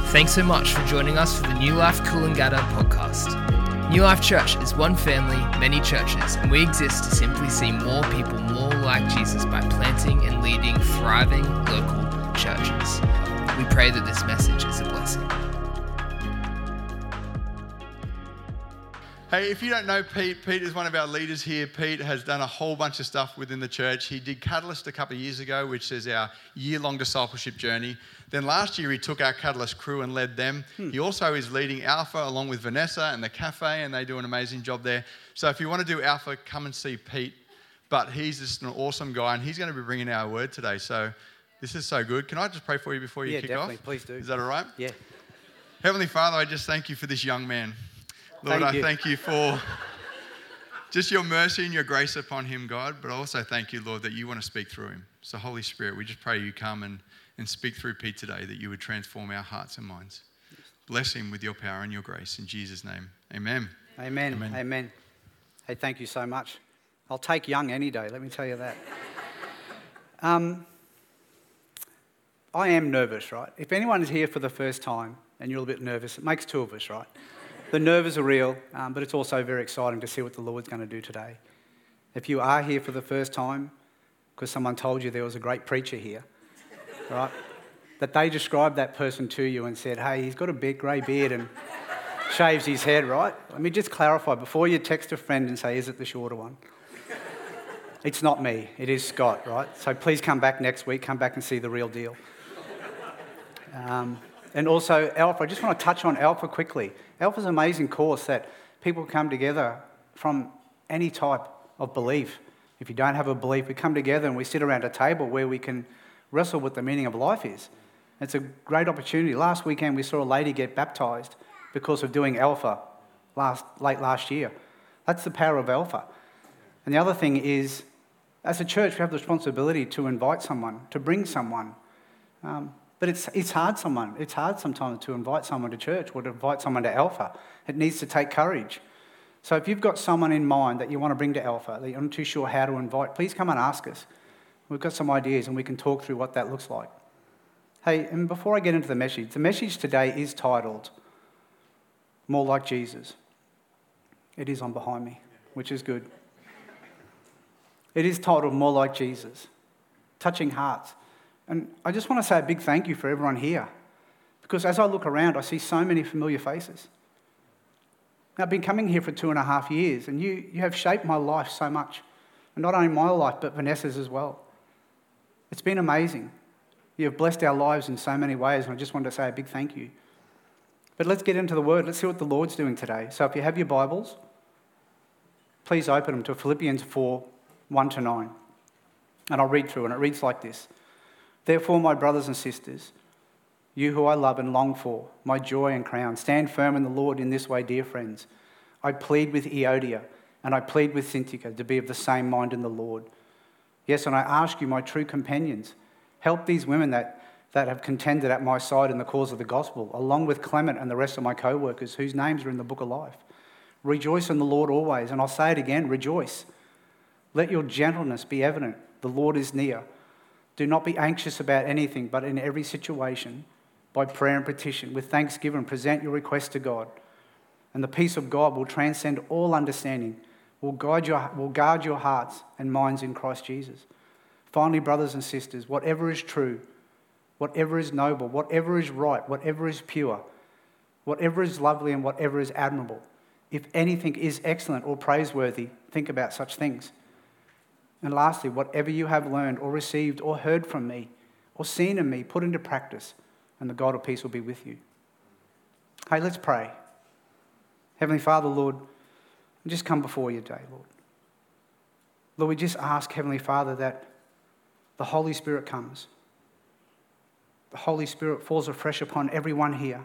Thanks so much for joining us for the New Life Coolangatta podcast. New Life Church is one family, many churches, and we exist to simply see more people more like Jesus by planting and leading thriving local churches. We pray that this message is a blessing. Hey, if you don't know Pete is one of our leaders here. Pete has done a whole bunch of stuff within the church. He did Catalyst a couple of years ago, which is our year-long discipleship journey. Then last year, he took our Catalyst crew and led them. He also is leading Alpha along with Vanessa and the cafe, and they do an amazing job there. So if you want to do Alpha, come and see Pete. But he's just an awesome guy, and he's going to be bringing our word today. So this is so good. Can I just pray for you before you kick off? Yeah, definitely. Please do. Is that all right? Yeah. Heavenly Father, I just thank you for this young man. Lord, I thank you for just your mercy and your grace upon him, God, but I also thank you, Lord, that you want to speak through him. So Holy Spirit, we just pray you come and speak through Pete today, that you would transform our hearts and minds. Bless him with your power and your grace. In Jesus' name, amen. Amen. Amen. Amen. Hey, thank you so much. I'll take young any day, let me tell you that. I am nervous, right? If anyone is here for the first time and you're a bit nervous, it makes two of us, right? The nerves are real, but it's also very exciting to see what the Lord's going to do today. If you are here for the first time, because someone told you there was a great preacher here, right, that they described that person to you and said, hey, he's got a big grey beard and shaves his head, right? Let me just clarify, before you text a friend and say, is it the shorter one? It's not me, it is Scott, right? So please come back next week, come back and see the real deal. And also Alpha, I just want to touch on Alpha quickly. Alpha's an amazing course that people come together from any type of belief. If you don't have a belief, we come together and we sit around a table where we can wrestle with the meaning of life is. It's a great opportunity. Last weekend we saw a lady get baptised because of doing Alpha late last year. That's the power of Alpha. And the other thing is, as a church, we have the responsibility to invite someone, to bring someone. But it's hard sometimes to invite someone to church or to invite someone to Alpha. It needs to take courage. So if you've got someone in mind that you want to bring to Alpha, that you're not too sure how to invite, please come and ask us. We've got some ideas and we can talk through what that looks like. Hey, and before I get into the message today is titled, More Like Jesus. It is on behind me, which is good. It is titled More Like Jesus, touching hearts. And I just want to say a big thank you for everyone here, because as I look around, I see so many familiar faces. Now, I've been coming here for 2.5 years, and you have shaped my life so much. And not only my life, but Vanessa's as well. It's been amazing. You have blessed our lives in so many ways, and I just wanted to say a big thank you. But let's get into the Word. Let's see what the Lord's doing today. So if you have your Bibles, please open them to Philippians 4, 1-9. And I'll read through, and it reads like this. Therefore, my brothers and sisters, you who I love and long for, my joy and crown, stand firm in the Lord in this way, dear friends. I plead with Euodia and I plead with Syntyche to be of the same mind in the Lord. Yes, and I ask you, my true companions, help these women that have contended at my side in the cause of the gospel, along with Clement and the rest of my co-workers whose names are in the book of life. Rejoice in the Lord always, and I'll say it again, rejoice. Let your gentleness be evident. The Lord is near. Do not be anxious about anything, but in every situation, by prayer and petition, with thanksgiving, present your requests to God. And the peace of God will transcend all understanding, will guard your hearts and minds in Christ Jesus. Finally, brothers and sisters, whatever is true, whatever is noble, whatever is right, whatever is pure, whatever is lovely and whatever is admirable, if anything is excellent or praiseworthy, think about such things. And lastly, whatever you have learned or received or heard from me or seen in me, put into practice, and the God of peace will be with you. Hey, let's pray. Heavenly Father, Lord, we just come before you today, Lord. Lord, we just ask, Heavenly Father, that the Holy Spirit comes. The Holy Spirit falls afresh upon everyone here.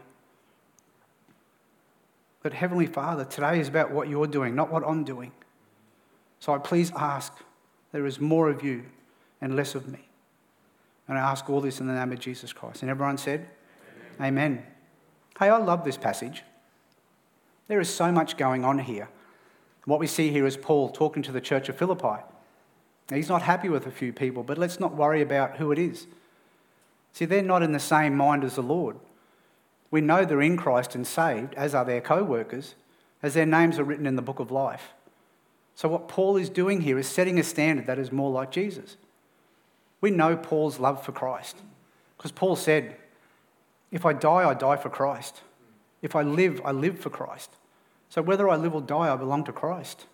But Heavenly Father, today is about what you're doing, not what I'm doing. So I please ask, there is more of you and less of me. And I ask all this in the name of Jesus Christ. And everyone said, Amen. Hey, I love this passage. There is so much going on here. What we see here is Paul talking to the church of Philippi. Now, he's not happy with a few people, but let's not worry about who it is. See, they're not in the same mind as the Lord. We know they're in Christ and saved, as are their co-workers, as their names are written in the book of life. So what Paul is doing here is setting a standard that is more like Jesus. We know Paul's love for Christ, because Paul said, if I die for Christ. If I live for Christ. So whether I live or die, I belong to Christ.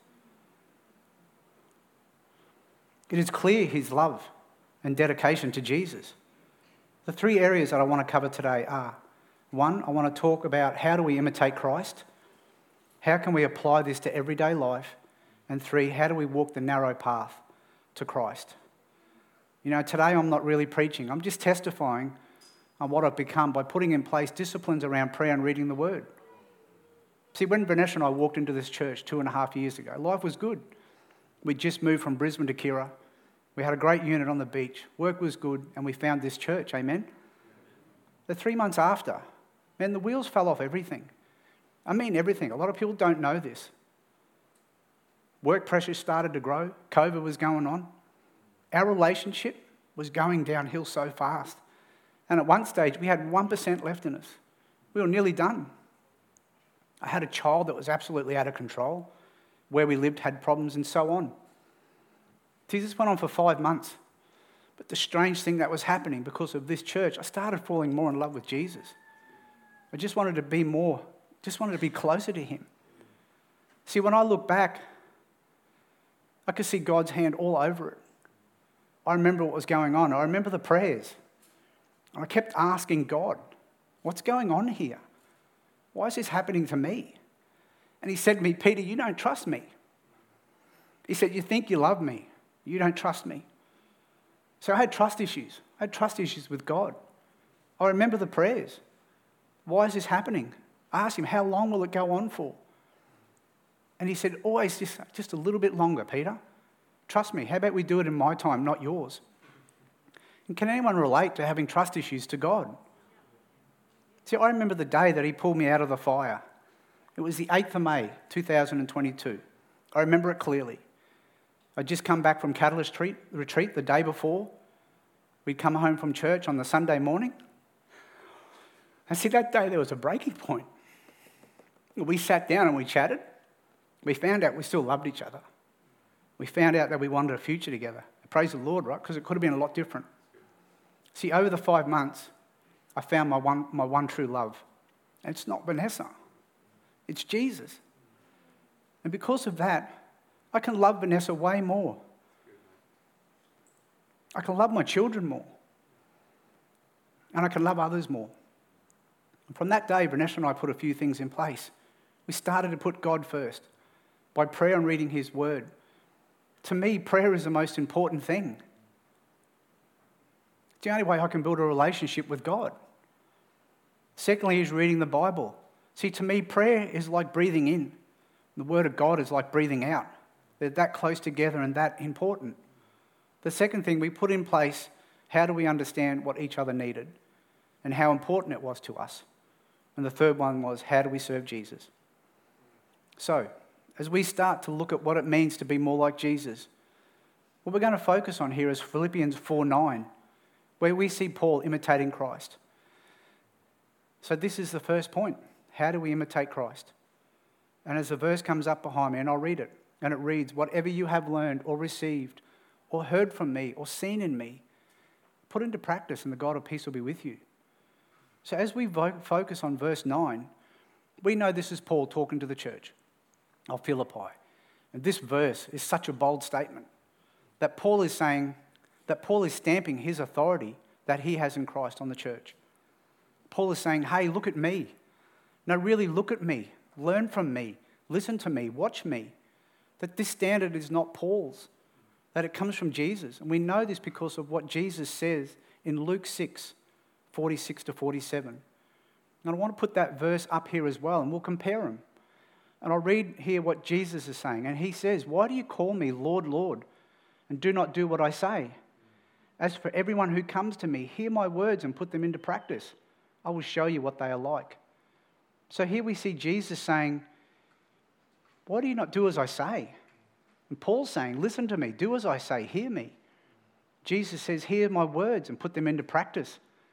It is clear his love and dedication to Jesus. The three areas that I want to cover today are, 1, I want to talk about how do we imitate Christ? How can we apply this to everyday life? And 3, how do we walk the narrow path to Christ? You know, today I'm not really preaching. I'm just testifying on what I've become by putting in place disciplines around prayer and reading the Word. See, when Vanessa and I walked into this church 2.5 years ago, life was good. We just moved from Brisbane to Kirra. We had a great unit on the beach. Work was good, and we found this church, amen? The 3 months after, man, the wheels fell off everything. I mean everything. A lot of people don't know this. Work pressure started to grow. COVID was going on. Our relationship was going downhill so fast. And at one stage, we had 1% left in us. We were nearly done. I had a child that was absolutely out of control. Where we lived had problems and so on. This went on for 5 months. But the strange thing that was happening because of this church, I started falling more in love with Jesus. I just wanted to be closer to him. See, when I look back, I could see God's hand all over it. I remember what was going on. I remember the prayers. And I kept asking God, what's going on here? Why is this happening to me? And he said to me, Peter, you don't trust me. He said, you think you love me. You don't trust me. So I had trust issues. I had trust issues with God. I remember the prayers. Why is this happening? I asked him, how long will it go on for? And he said, always just a little bit longer, Peter. Trust me. How about we do it in my time, not yours? And can anyone relate to having trust issues to God? See, I remember the day that he pulled me out of the fire. It was the 8th of May, 2022. I remember it clearly. I'd just come back from Catalyst Retreat the day before. We'd come home from church on the Sunday morning. And see, that day there was a breaking point. We sat down and we chatted. We found out we still loved each other. We found out that we wanted a future together. Praise the Lord, right? Because it could have been a lot different. See, over the 5 months, I found my one true love. And it's not Vanessa. It's Jesus. And because of that, I can love Vanessa way more. I can love my children more. And I can love others more. And from that day, Vanessa and I put a few things in place. We started to put God first by prayer and reading his word. To me, prayer is the most important thing. It's the only way I can build a relationship with God. Secondly, is reading the Bible. See, to me, prayer is like breathing in. The word of God is like breathing out. They're that close together and that important. The second thing, we put in place, how do we understand what each other needed and how important it was to us? And the third one was, how do we serve Jesus? So, as we start to look at what it means to be more like Jesus, what we're going to focus on here is Philippians 4:9, where we see Paul imitating Christ. So this is the first point. How do we imitate Christ? And as the verse comes up behind me, and I'll read it, and it reads, whatever you have learned or received or heard from me or seen in me, put into practice and the God of peace will be with you. So as we focus on verse 9, we know this is Paul talking to the church of Philippi. And this verse is such a bold statement that Paul is saying, that Paul is stamping his authority that he has in Christ on the church. Paul is saying, hey, look at me. No, really look at me. Learn from me. Listen to me. Watch me. That this standard is not Paul's, that it comes from Jesus. And we know this because of what Jesus says in Luke 6, 46 to 47. And I want to put that verse up here as well, and we'll compare them. And I'll read here what Jesus is saying. And he says, why do you call me Lord, Lord, and do not do what I say? As for everyone who comes to me, hear my words and put them into practice. I will show you what they are like. So here we see Jesus saying, why do you not do as I say? And Paul's saying, listen to me, do as I say, hear me. Jesus says, hear my words and put them into practice.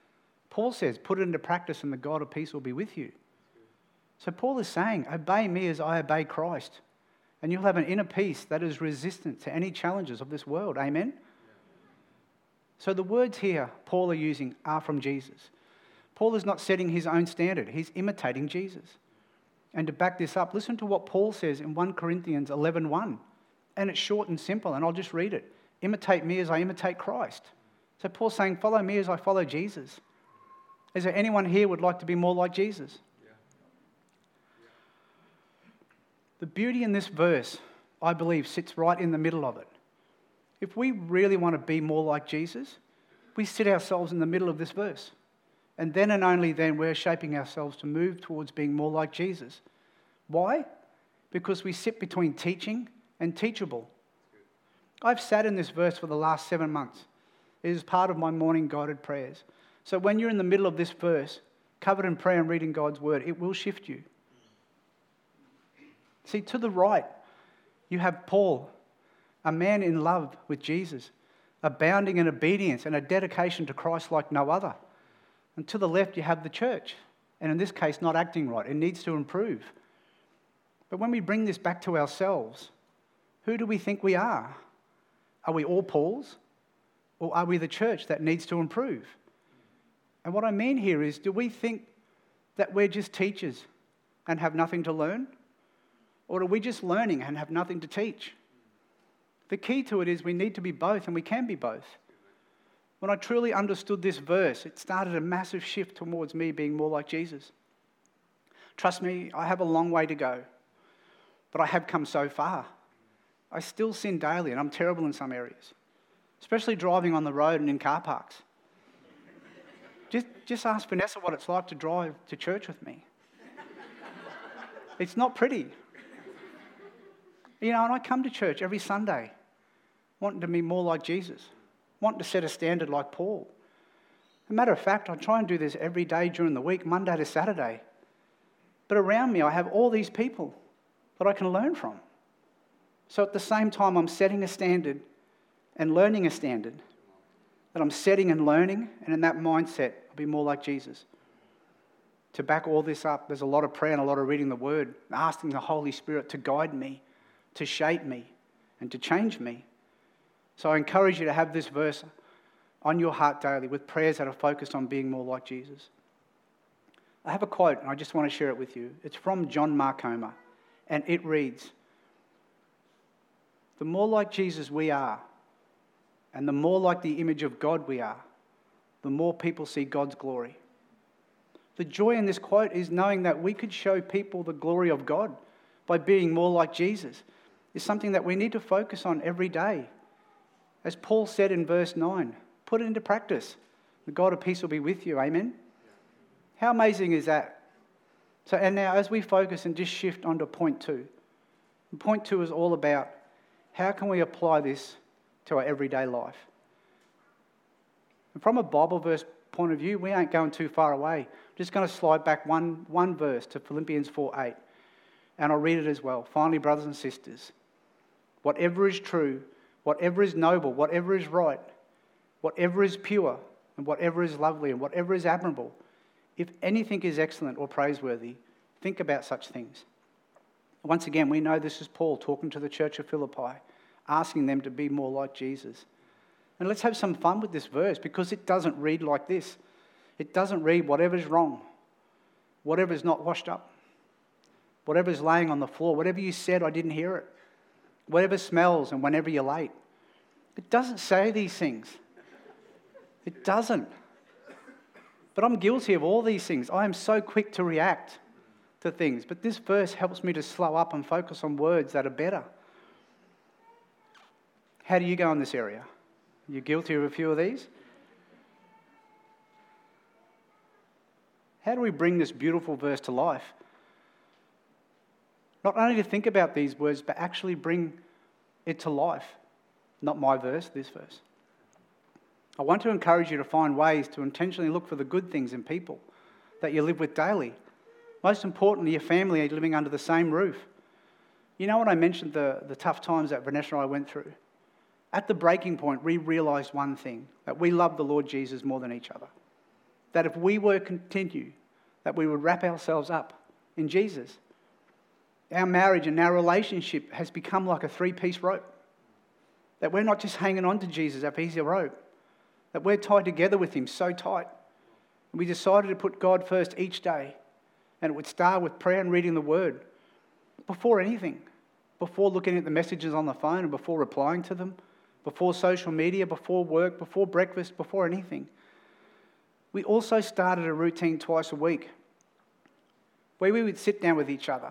Paul says, put it into practice and the God of peace will be with you. So Paul is saying, obey me as I obey Christ. And you'll have an inner peace that is resistant to any challenges of this world. Amen? So the words here Paul are using are from Jesus. Paul is not setting his own standard. He's imitating Jesus. And to back this up, listen to what Paul says in 1 Corinthians 11:1. And it's short and simple, and I'll just read it. Imitate me as I imitate Christ. So Paul's saying, follow me as I follow Jesus. Is there anyone here who would like to be more like Jesus? The beauty in this verse, I believe, sits right in the middle of it. If we really want to be more like Jesus, we sit ourselves in the middle of this verse. And then and only then we're shaping ourselves to move towards being more like Jesus. Why? Because we sit between teaching and teachable. I've sat in this verse for the last 7 months. It is part of my morning guided prayers. So when you're in the middle of this verse, covered in prayer and reading God's word, it will shift you. See, to the right, you have Paul, a man in love with Jesus, abounding in obedience and a dedication to Christ like no other. And to the left, you have the church, and in this case, not acting right. It needs to improve. But when we bring this back to ourselves, who do we think we are? Are we all Pauls? Or are we the church that needs to improve? And what I mean here is, do we think that we're just teachers and have nothing to learn? Or are we just learning and have nothing to teach? The key to it is we need to be both, and we can be both. When I truly understood this verse, it started a massive shift towards me being more like Jesus. Trust me, I have a long way to go, but I have come so far. I still sin daily, and I'm terrible in some areas, especially driving on the road and in car parks. Just ask Vanessa what it's like to drive to church with me. It's not pretty. You know, and I come to church every Sunday wanting to be more like Jesus, wanting to set a standard like Paul. As a matter of fact, I try and do this every day during the week, Monday to Saturday. But around me, I have all these people that I can learn from. So at the same time, I'm setting a standard and learning a standard, that I'm setting and learning, and in that mindset, I'll be more like Jesus. To back all this up, there's a lot of prayer and a lot of reading the Word, asking the Holy Spirit to guide me, to shape me, and to change me. So I encourage you to have this verse on your heart daily with prayers that are focused on being more like Jesus. I have a quote, and I just want to share it with you. It's from John Mark Comer, and it reads, "The more like Jesus we are, and the more like the image of God we are, the more people see God's glory." The joy in this quote is knowing that we could show people the glory of God by being more like Jesus. Is something that we need to focus on every day. As Paul said in verse 9, put it into practice. The God of peace will be with you. Amen? How amazing is that? So, and now as we focus and just shift onto point 2. And point 2 is all about how can we apply this to our everyday life. And from a Bible verse point of view, we ain't going too far away. I'm just going to slide back one verse to Philippians 4:8. And I'll read it as well. Finally, brothers and sisters, whatever is true, whatever is noble, whatever is right, whatever is pure, and whatever is lovely, and whatever is admirable, if anything is excellent or praiseworthy, think about such things. Once again, we know this is Paul talking to the church of Philippi, asking them to be more like Jesus. And let's have some fun with this verse, because it doesn't read like this. It doesn't read whatever's wrong, whatever's not washed up, whatever's laying on the floor, whatever you said, I didn't hear it, whatever smells and whenever you're late. It doesn't say these things. It doesn't. But I'm guilty of all these things. I am so quick to react to things. But this verse helps me to slow up and focus on words that are better. How do you go in this area? Are you guilty of a few of these? How do we bring this beautiful verse to life? Not only to think about these words, but actually bring it to life. Not my verse, this verse. I want to encourage you to find ways to intentionally look for the good things in people that you live with daily. Most importantly, your family are living under the same roof. You know when I mentioned the tough times that Vanessa and I went through? At the breaking point, we realised one thing, that we love the Lord Jesus more than each other. that if we were to continue, that we would wrap ourselves up in Jesus. Our marriage and our relationship has become like a three-piece rope. That we're not just hanging on to Jesus, a piece of rope. That we're tied together with him so tight. And we decided to put God first each day. And it would start with prayer and reading the Word. Before anything. Before looking at the messages on the phone and before replying to them. Before social media, before work, before breakfast, before anything. We also started a routine twice a week where we would sit down with each other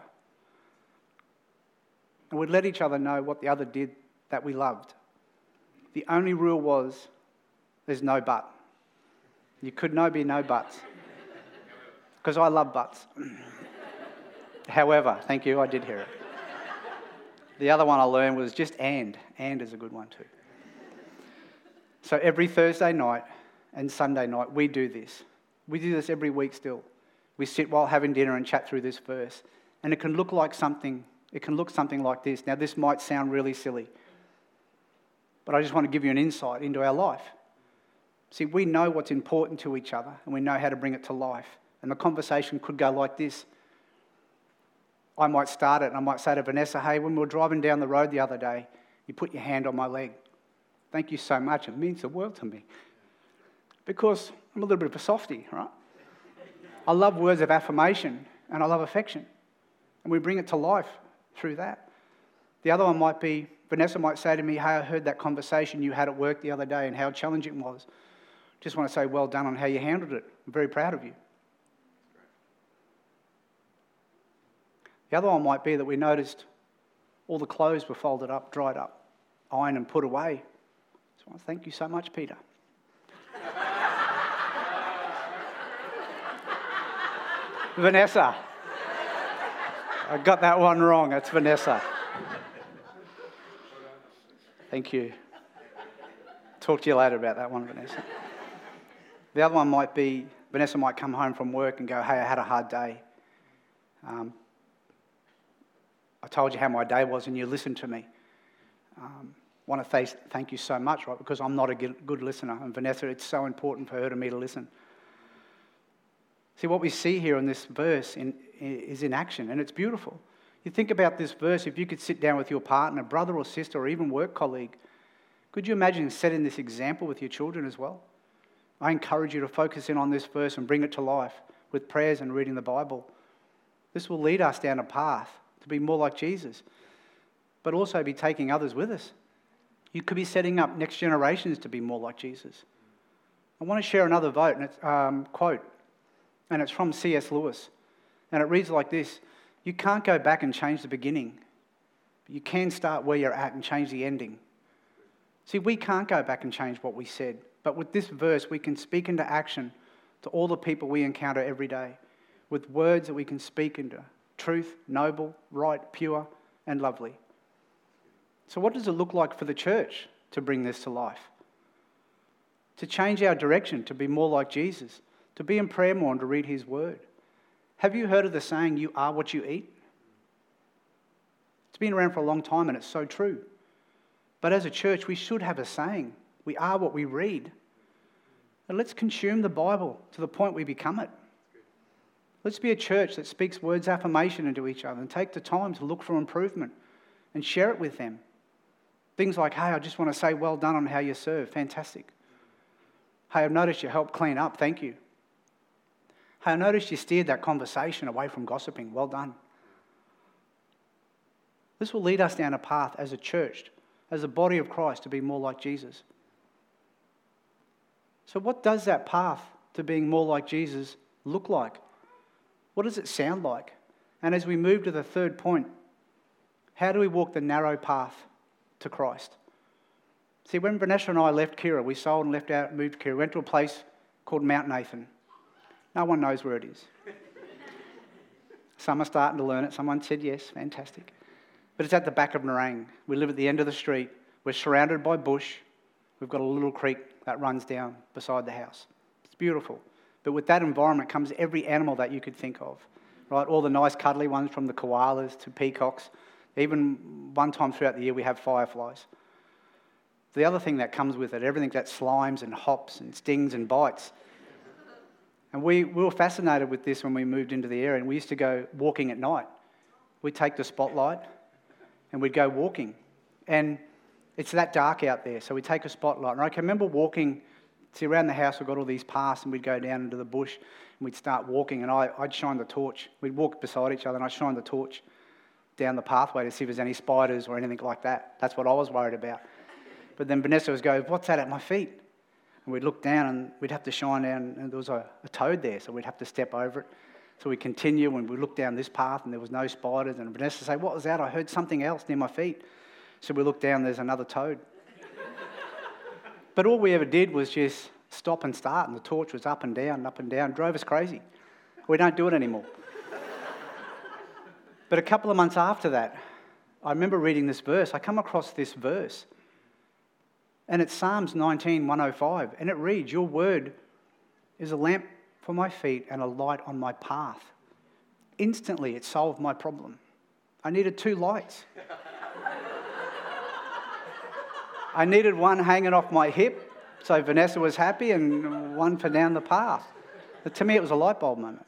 and we'd let each other know what the other did that we loved. The only rule was there's no but. You could be no buts. Because I love butts. However, thank you, I did hear it. The other one I learned was just and. And is a good one too. So every Thursday night and Sunday night, we do this. We do this every week still. We sit while having dinner and chat through this verse. And it can look something like this. Now, this might sound really silly, but I just want to give you an insight into our life. See, we know what's important to each other, and we know how to bring it to life. And the conversation could go like this. I might start it, and I might say to Vanessa, hey, when we were driving down the road the other day, you put your hand on my leg. Thank you so much. It means the world to me. Because I'm a little bit of a softie, right? I love words of affirmation, and I love affection. And we bring it to life through that. The other one might be, Vanessa might say to me, hey, I heard that conversation you had at work the other day and how challenging it was. Just want to say well done on how you handled it. I'm very proud of you. The other one might be that we noticed all the clothes were folded up, dried up, ironed and put away. So I want to thank you so much, Peter. Vanessa. I got that one wrong. It's Vanessa. Thank you. Talk to you later about that one, Vanessa. The other one might be, Vanessa might come home from work and go, hey, I had a hard day. I told you how my day was and you listened to me. Want to say thank you so much, right? Because I'm not a good listener. And Vanessa, it's so important for her to me to listen. See, what we see here in this verse is in action, and it's beautiful. You think about this verse, if you could sit down with your partner, brother or sister, or even work colleague, could you imagine setting this example with your children as well? I encourage you to focus in on this verse and bring it to life with prayers and reading the Bible. This will lead us down a path to be more like Jesus, but also be taking others with us. You could be setting up next generations to be more like Jesus. I want to share another quote, and it's from C.S. Lewis. And it reads like this: you can't go back and change the beginning, but you can start where you're at and change the ending. See, we can't go back and change what we said, but with this verse, we can speak into action to all the people we encounter every day with words that we can speak into truth, noble, right, pure, and lovely. So what does it look like for the church to bring this to life? To change our direction, to be more like Jesus, to be in prayer more and to read his word. Have you heard of the saying, you are what you eat? It's been around for a long time and it's so true. But as a church, we should have a saying, we are what we read. And let's consume the Bible to the point we become it. Let's be a church that speaks words of affirmation into each other and take the time to look for improvement and share it with them. Things like, hey, I just want to say well done on how you serve. Fantastic. Hey, I've noticed you helped clean up. Thank you. Hey, I noticed you steered that conversation away from gossiping. Well done. This will lead us down a path as a church, as a body of Christ, to be more like Jesus. So what does that path to being more like Jesus look like? What does it sound like? And as we move to the third point, how do we walk the narrow path to Christ? See, when Vanessa and I left Kira, we sold and left out, moved Kira, went to a place called Mount Nathan. No one knows where it is. Some are starting to learn it. Someone said yes, fantastic. But it's at the back of Nerang. We live at the end of the street. We're surrounded by bush. We've got a little creek that runs down beside the house. It's beautiful. But with that environment comes every animal that you could think of, right? All the nice cuddly ones, from the koalas to peacocks. Even one time throughout the year we have fireflies. The other thing that comes with it, everything that slimes and hops and stings and bites. And we were fascinated with this when we moved into the area, and we used to go walking at night. We'd take the spotlight and we'd go walking. And it's that dark out there, so we'd take a spotlight. And I can remember walking, around the house, we've got all these paths, and we'd go down into the bush and we'd start walking, and I'd shine the torch. We'd walk beside each other and I'd shine the torch down the pathway to see if there's any spiders or anything like that. That's what I was worried about. But then Vanessa would go, "What's that at my feet?" And we'd look down and we'd have to shine down, and there was a toad there, so we'd have to step over it. So we'd continue, and we'd look down this path and there was no spiders, and Vanessa would say, "What was that? I heard something else near my feet." So we looked down, there's another toad. But all we ever did was just stop and start, and the torch was up and down, drove us crazy. We don't do it anymore. But a couple of months after that, I remember reading this verse. I come across this verse, and it's Psalms 19:105, and it reads, "Your word is a lamp for my feet and a light on my path." Instantly, it solved my problem. I needed 2 lights. I needed one hanging off my hip, so Vanessa was happy, and one for down the path. But to me, it was a light bulb moment.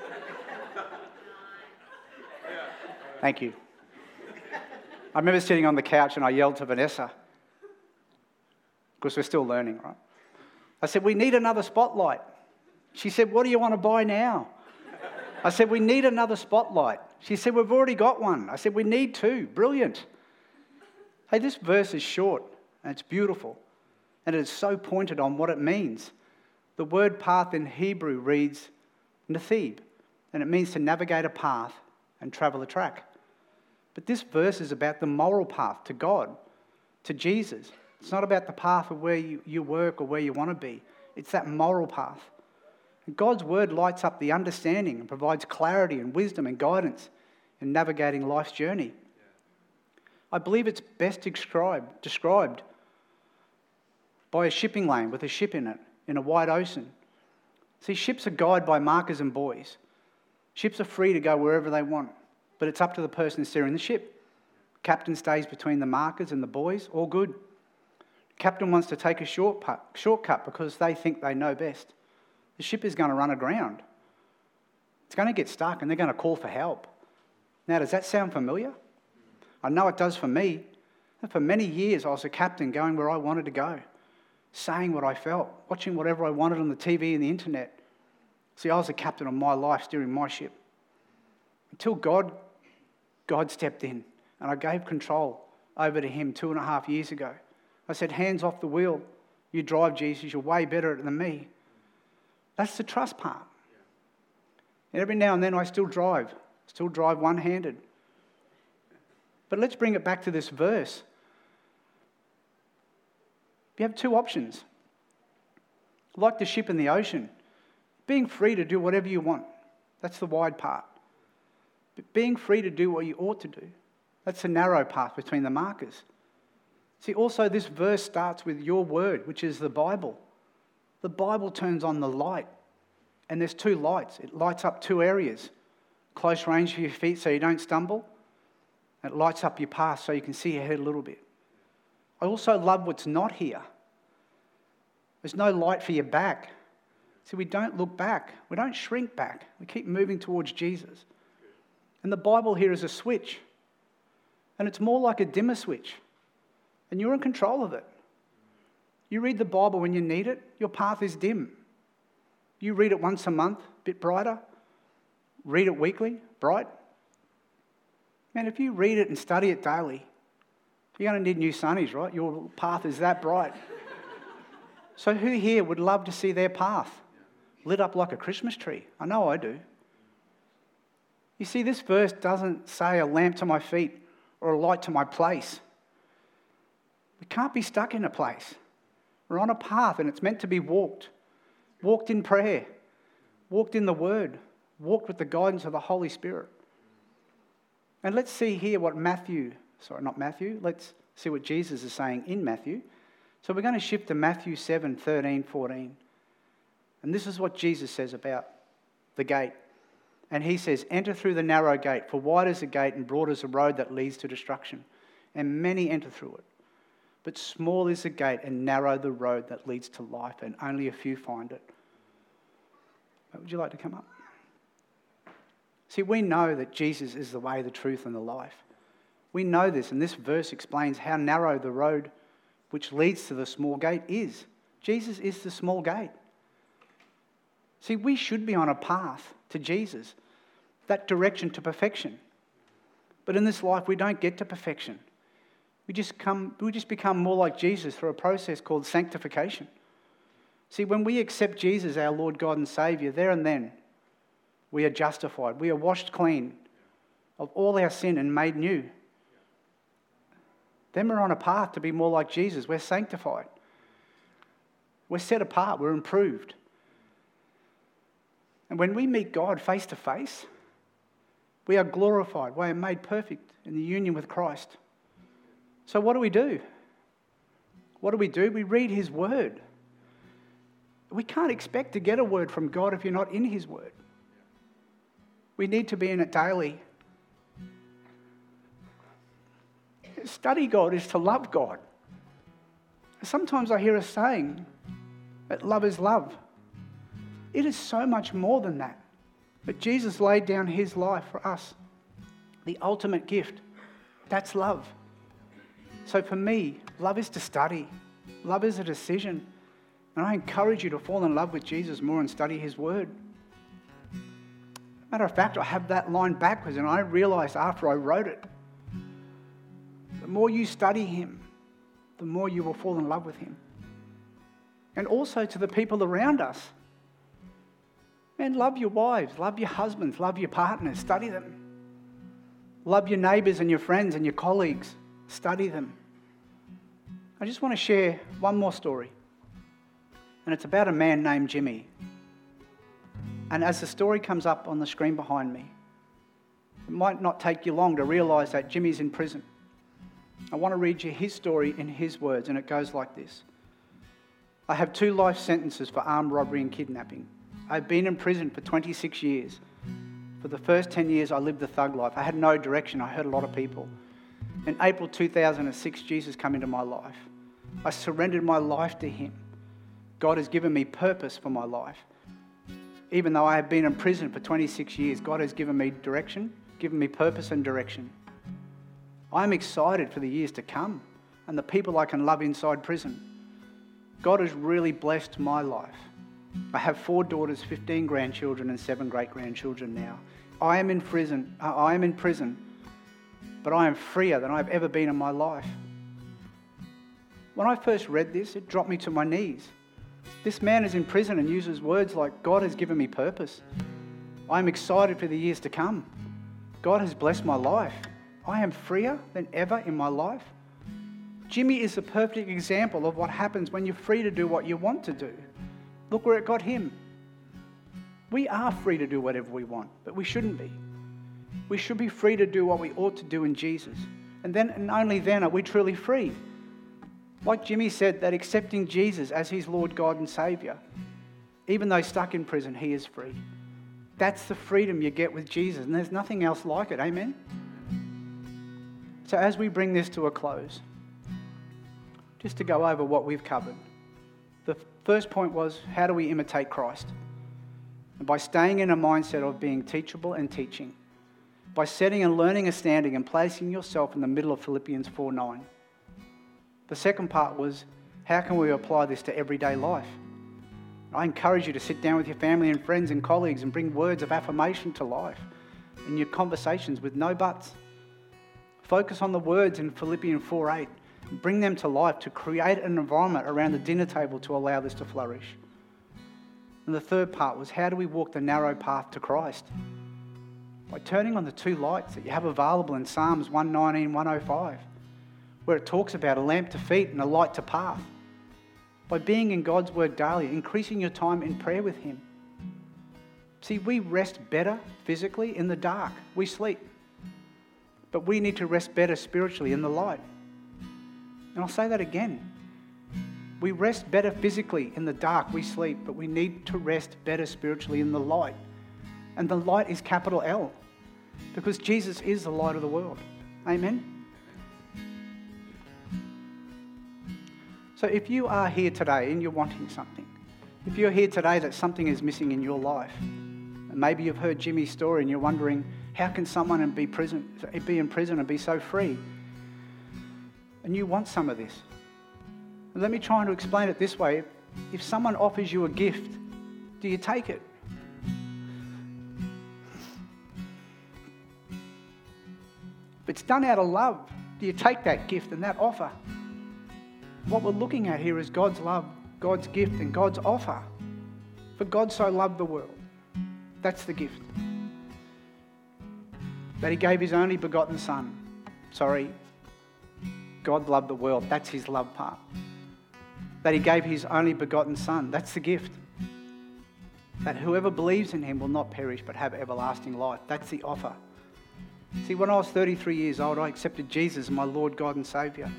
Thank you. I remember sitting on the couch and I yelled to Vanessa, because we're still learning, right? I said, "We need another spotlight." She said, "What do you want to buy now?" I said, "We need another spotlight." She said, "We've already got one." I said, "We need 2. Brilliant." Hey, this verse is short and it's beautiful, and it is so pointed on what it means. The word path in Hebrew reads nathib, and it means to navigate a path and travel a track. But this verse is about the moral path to God, to Jesus. It's not about the path of where you work or where you want to be. It's that moral path. And God's word lights up the understanding and provides clarity and wisdom and guidance in navigating life's journey. I believe it's best described by a shipping lane with a ship in it, in a wide ocean. See, ships are guided by markers and buoys. Ships are free to go wherever they want, but it's up to the person steering the ship. Captain stays between the markers and the buoys, all good. Captain wants to take a shortcut because they think they know best. The ship is going to run aground. It's going to get stuck, and they're going to call for help. Now, does that sound familiar? I know it does for me. And for many years, I was a captain going where I wanted to go, saying what I felt, watching whatever I wanted on the TV and the internet. See, I was a captain of my life, steering my ship. Until God stepped in, and I gave control over to him 2.5 years ago. I said, "Hands off the wheel. You drive, Jesus. You're way better at it than me." That's the trust part. And every now and then I still drive one-handed. But let's bring it back to this verse. You have 2 options. Like the ship in the ocean, being free to do whatever you want. That's the wide part. But being free to do what you ought to do, that's the narrow path between the markers. See, also this verse starts with your word, which is the Bible. The Bible turns on the light, and there's 2 lights. It lights up 2 areas. Close range for your feet so you don't stumble. It lights up your path so you can see ahead a little bit. I also love what's not here. There's no light for your back. See, we don't look back. We don't shrink back. We keep moving towards Jesus. And the Bible here is a switch. And it's more like a dimmer switch. And you're in control of it. You read the Bible when you need it, your path is dim. You read it once a month, a bit brighter. Read it weekly, bright. Man, if you read it and study it daily, you're going to need new sunnies, right? Your path is that bright. So who here would love to see their path lit up like a Christmas tree? I know I do. You see, this verse doesn't say a lamp to my feet or a light to my place. We can't be stuck in a place. We're on a path, and it's meant to be walked. Walked in prayer. Walked in the Word. Walked with the guidance of the Holy Spirit. And let's see here what let's see what Jesus is saying in Matthew. So we're going to shift to Matthew 7:13-14. And this is what Jesus says about the gate. And he says, "Enter through the narrow gate, for wide is the gate and broad is the road that leads to destruction, and many enter through it. But small is the gate and narrow the road that leads to life, and only a few find it." Would you like to come up? See, we know that Jesus is the way, the truth, and the life. We know this, and this verse explains how narrow the road which leads to the small gate is. Jesus is the small gate. See, we should be on a path to Jesus, that direction to perfection. But in this life, we don't get to perfection. We just become more like Jesus through a process called sanctification. See, when we accept Jesus, our Lord, God, and Saviour, there and then, we are justified. We are washed clean of all our sin and made new. Then we're on a path to be more like Jesus. We're sanctified. We're set apart. We're improved. And when we meet God face to face, we are glorified. We are made perfect in the union with Christ. So what do we do? What do? We read His Word. We can't expect to get a word from God if you're not in His Word. We need to be in it daily. Study God is to love God. Sometimes I hear us saying that love is love. It is so much more than that. But Jesus laid down His life for us. The ultimate gift. That's love. So for me, love is to study. Love is a decision. And I encourage you to fall in love with Jesus more and study His Word. Matter of fact, I have that line backwards, and I realised after I wrote it, the more you study Him, the more you will fall in love with Him. And also to the people around us. Man, love your wives, love your husbands, love your partners, study them. Love your neighbours and your friends and your colleagues, study them. I just want to share one more story. And it's about a man named Jimmy. And as the story comes up on the screen behind me, it might not take you long to realise that Jimmy's in prison. I want to read you his story in his words, and it goes like this. I have 2 life sentences for armed robbery and kidnapping. I've been in prison for 26 years. For the first 10 years, I lived the thug life. I had no direction. I hurt a lot of people. In April 2006, Jesus came into my life. I surrendered my life to Him. God has given me purpose for my life. Even though I have been in prison for 26 years, God has given me direction, given me purpose and direction. I'm excited for the years to come and the people I can love inside prison. God has really blessed my life. I have 4 daughters, 15 grandchildren and 7 great-grandchildren now. I am in prison, but I am freer than I've ever been in my life. When I first read this, it dropped me to my knees. This man is in prison and uses words like, God has given me purpose. I am excited for the years to come. God has blessed my life. I am freer than ever in my life. Jimmy is a perfect example of what happens when you're free to do what you want to do. Look where it got him. We are free to do whatever we want, but we shouldn't be. We should be free to do what we ought to do in Jesus. And then, and only then, are we truly free. Like Jimmy said, that accepting Jesus as his Lord, God and Saviour, even though stuck in prison, he is free. That's the freedom you get with Jesus, and there's nothing else like it. Amen? So as we bring this to a close, just to go over what we've covered. The first point was, how do we imitate Christ? And by staying in a mindset of being teachable and teaching. By setting and learning a standing and placing yourself in the middle of Philippians 4:9. The second part was, how can we apply this to everyday life? I encourage you to sit down with your family and friends and colleagues and bring words of affirmation to life in your conversations with no buts. Focus on the words in Philippians 4:8. Bring them to life to create an environment around the dinner table to allow this to flourish. And the third part was, how do we walk the narrow path to Christ? By turning on the 2 lights that you have available in Psalms 119, 105, where it talks about a lamp to feet and a light to path. By being in God's Word daily, increasing your time in prayer with Him. See, we rest better physically in the dark. We sleep. But we need to rest better spiritually in the light. And I'll say that again. We rest better physically in the dark, we sleep, but we need to rest better spiritually in the light. And the light is capital L, because Jesus is the light of the world. Amen? So if you are here today and you're wanting something, If you're here today that something is missing in your life, and maybe you've heard Jimmy's story and you're wondering, how can someone be in prison and be so free? And you want some of this. And let me try to explain it this way. If someone offers you a gift, do you take it? If it's done out of love, do you take that gift and that offer? What we're looking at here is God's love, God's gift and God's offer. For God so loved the world. That's the gift. That he gave his only begotten Son. God loved the world. That's his love part. That he gave his only begotten Son. That's the gift. That whoever believes in him will not perish but have everlasting life. That's the offer. See, when I was 33 years old, I accepted Jesus as my Lord, God and Saviour.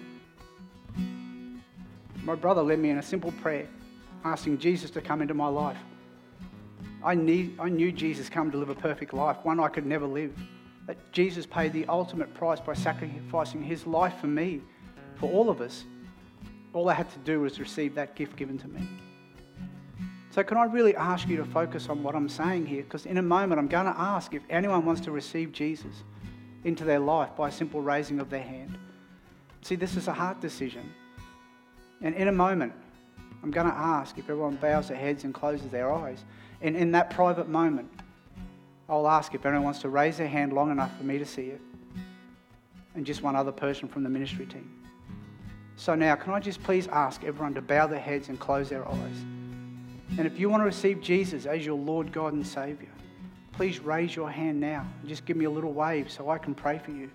My brother led me in a simple prayer, asking Jesus to come into my life. I knew Jesus came to live a perfect life, one I could never live. That Jesus paid the ultimate price by sacrificing his life for me, for all of us. All I had to do was receive that gift given to me. So can I really ask you to focus on what I'm saying here? Because in a moment I'm going to ask if anyone wants to receive Jesus into their life by a simple raising of their hand. See, this is a heart decision. And in a moment, I'm going to ask if everyone bows their heads and closes their eyes. And in that private moment, I'll ask if anyone wants to raise their hand long enough for me to see it. And just one other person from the ministry team. So now, can I just please ask everyone to bow their heads and close their eyes? And if you want to receive Jesus as your Lord, God and Saviour, please raise your hand now and just give me a little wave so I can pray for you.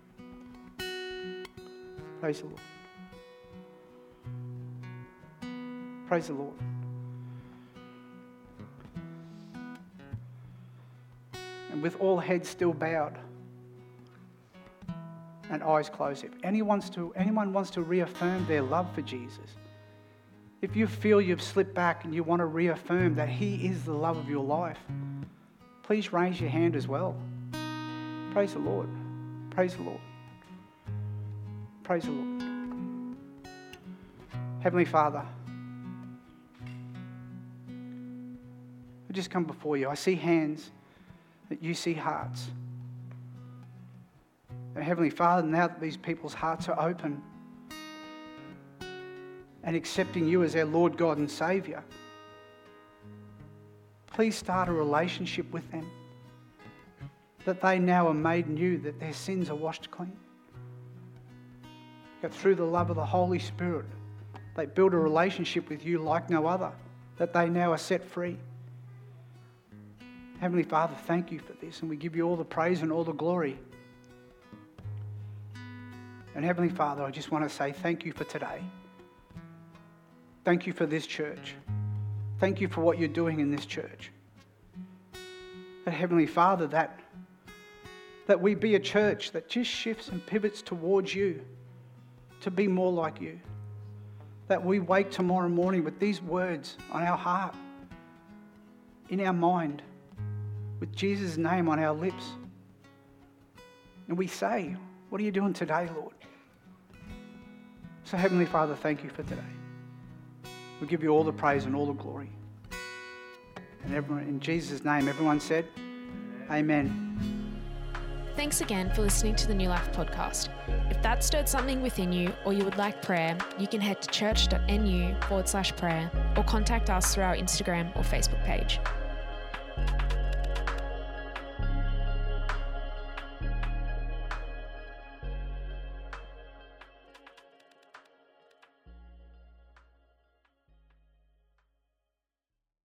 Praise the Lord. Praise the Lord. And with all heads still bowed and eyes closed, if anyone wants to reaffirm their love for Jesus, if you feel you've slipped back and you want to reaffirm that he is the love of your life, please raise your hand as well. Praise the Lord. Praise the Lord. Praise the Lord. Heavenly Father, I just come before you. I see hands, that you see hearts. And Heavenly Father, now that these people's hearts are open and accepting you as their Lord, God and Saviour, please start a relationship with them, that they now are made new, that their sins are washed clean. That through the love of the Holy Spirit, they build a relationship with you like no other, that they now are set free. Heavenly Father, thank you for this, and we give you all the praise and all the glory. And Heavenly Father, I just want to say thank you for today. Thank you for this church. Thank you for what you're doing in this church. That Heavenly Father, that we be a church that just shifts and pivots towards you to be more like you. That we wake tomorrow morning with these words on our heart, in our mind, with Jesus' name on our lips. And we say, what are you doing today, Lord? So Heavenly Father, thank you for today. We give you all the praise and all the glory. And everyone, in Jesus' name, everyone said, Amen. Thanks again for listening to the New Life podcast. If that stirred something within you or you would like prayer, you can head to church.nu/prayer or contact us through our Instagram or Facebook page.